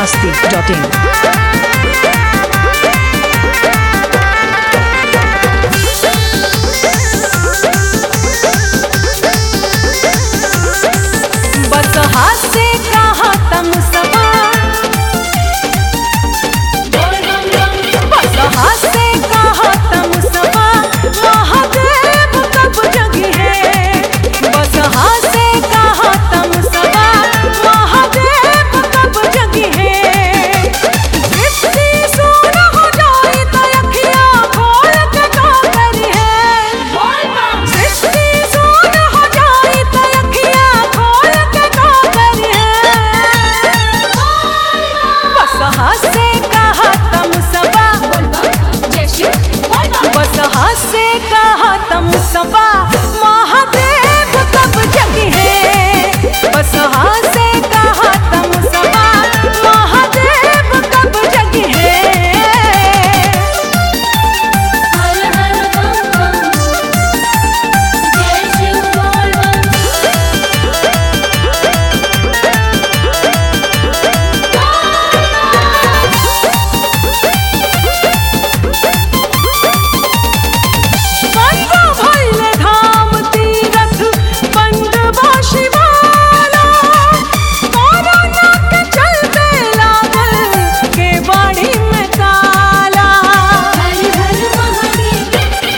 biharmasti.in. बस हासे कहा तम सबा, बस हासे कहा तम सबा, महादेव कब जगी है। बस हासे कहा तम सबा, महादेव कब जगी है। दृष्टि सून हो जाए तो अखियाँ खोल के का करी है। दृष्टि सून हो जाए तो अखियाँ खोल के का करी है। बस हासे कहा तम सबा, बस हासे कहा तम सबा, महादेव कब जगी है। बस हासे कहा तम सबा, महादेव कब जगी है। हर हर बम बम, जय शिव बोल बंद भइले धाम तीरथ, बंद बा शिवाला। कोरोना के चलते लागल केवाड़ी में ताला। हर हर महादेव।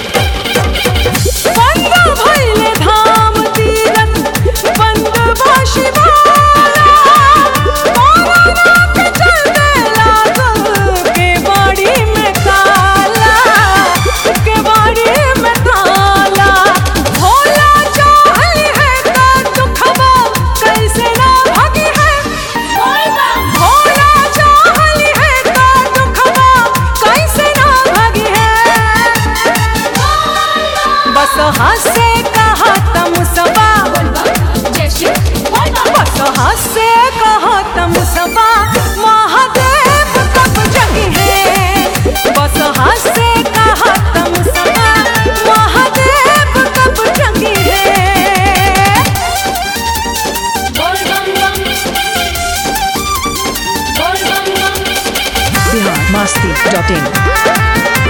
बंद भइले धाम तीरथ, बंद बा शिवाला। कोरोना के चलते लागल केवाड़ी में ताला, केवाड़ी में ताला। भोला चाहल है का दुखवा कैसे ना भागी है। भोला चाहल है का दुखवा कैसे ना भागी है। बस हासे कहा तम सबा, जय शिव बस हासे कहा तम सबा, महादेव कब जगी है। बस हासे कहा तम सबा, महादेव कब जगी है। बोल बम बम, बोल बम बम। biharmasti.in.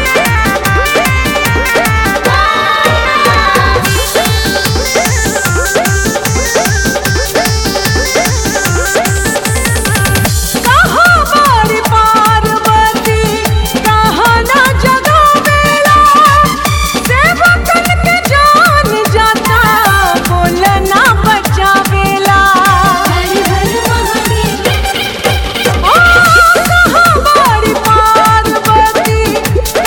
कहाँ बारी पार्वती, कहाँ ना जगावेला। सेवकन के जान जाता, बोलना बचावेला। हर हर महादेव। कहाँ बारी पार्वती,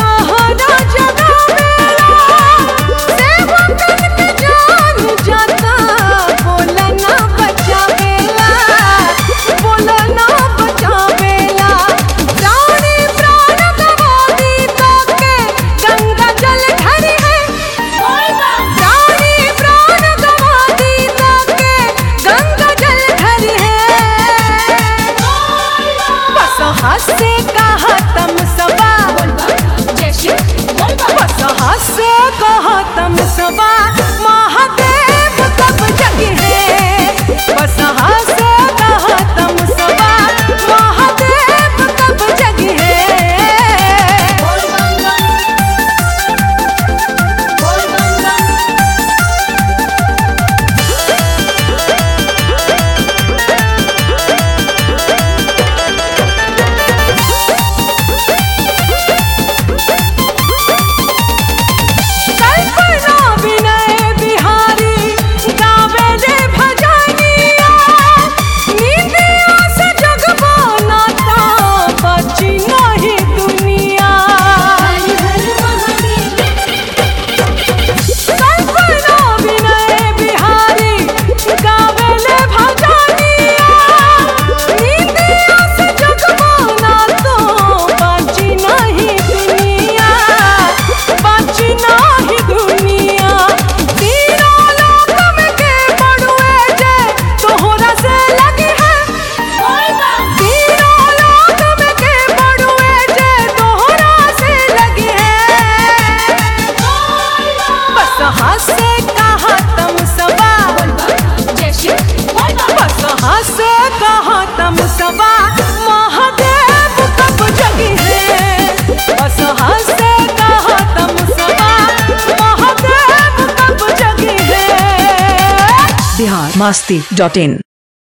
masti.in